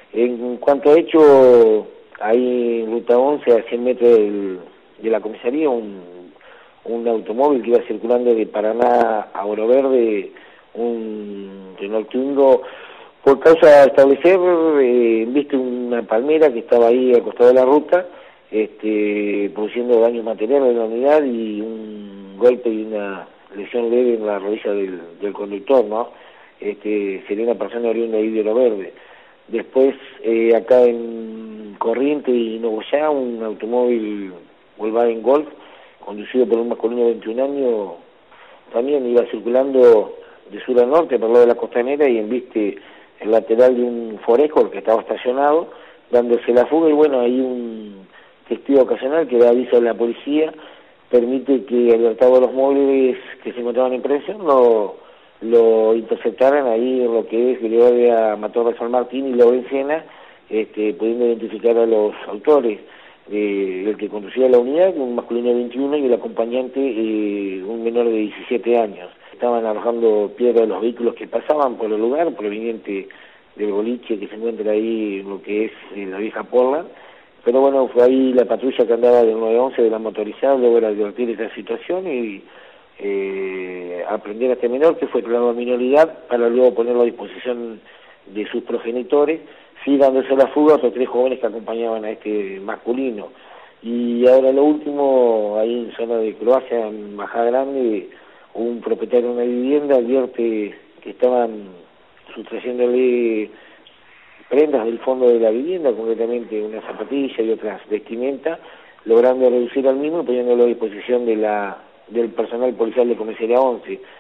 En cuanto a hecho, ahí en Ruta 11, a 100 metros de la comisaría, un automóvil que iba circulando de Paraná a Oro Verde, un Renault Twingo, por causa de establecer, viste una palmera que estaba ahí al costado de la ruta, produciendo daños materiales en la unidad y un golpe y una lesión leve en la rodilla del conductor, ¿no? Sería una persona oriunda ahí de Oro Verde. Después, acá en Corrientes y Nogoyá, un automóvil Volkswagen Golf, conducido por un masculino de 21 años, también iba circulando de sur a norte por lo de la costanera y embiste el lateral de un Forescore que estaba estacionado, dándose la fuga, y bueno, hay un testigo ocasional que da aviso a la policía, permite que alertado de los móviles que se encontraban en presión lo interceptaran ahí en lo que es Gregoria Matorra San Martín y Lorencena, pudiendo identificar a los autores, el que conducía la unidad, un masculino de 21 y el acompañante, un menor de 17 años. Estaban arrojando piedras de los vehículos que pasaban por el lugar, proveniente del boliche que se encuentra ahí en lo que es la vieja Portland. Pero bueno, fue ahí la patrulla que andaba del 911 de la motorizada, luego de advertir esta situación y aprender a este menor, que fue declarado a minoridad, para luego ponerlo a disposición de sus progenitores, sí dándose la fuga a otros 3 jóvenes que acompañaban a este masculino. Y ahora lo último, ahí en zona de Croacia, en Majada Grande, un propietario de una vivienda advierte que estaban sustrayéndole prendas del fondo de la vivienda, concretamente una zapatilla y otras vestimentas, logrando reducir al mismo y poniéndolo a disposición del personal policial de Comisaría 11.